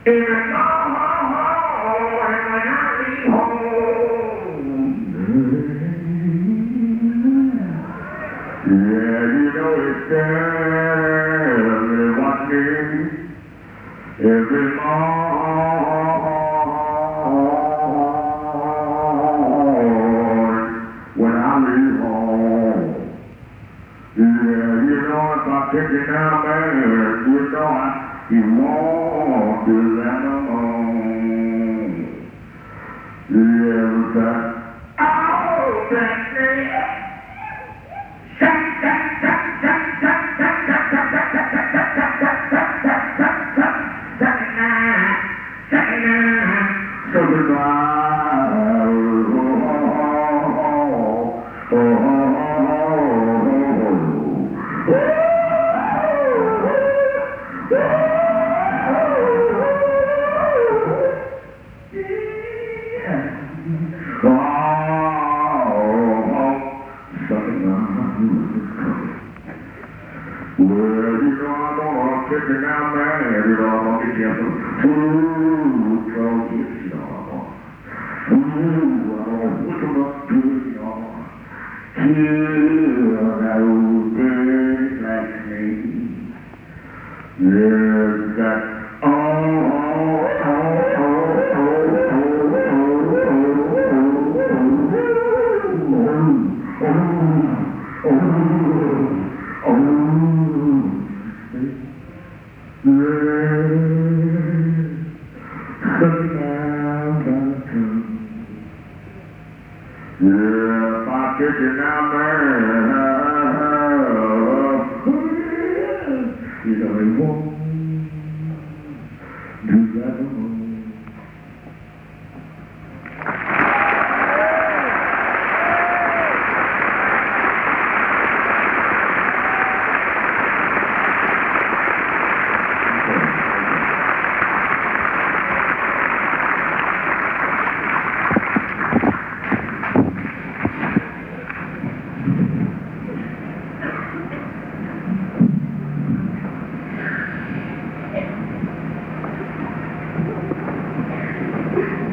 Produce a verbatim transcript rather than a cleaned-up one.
Every morning when I leave home, yeah, you know if I take it down there, you know I, you want to let alone. Yeah, that, oh, that day, shut, shut, shut, shut, shut, shut, shut, shut, shut, shut, so goodbye. Oh, oh, oh, well, you know I'm gonna take it down there, and you know I'm gonna get you some food, cause you know I'm gonna, ooh, I'm gonna whip 'em up good, you know, kill that old bird like me. Yeah.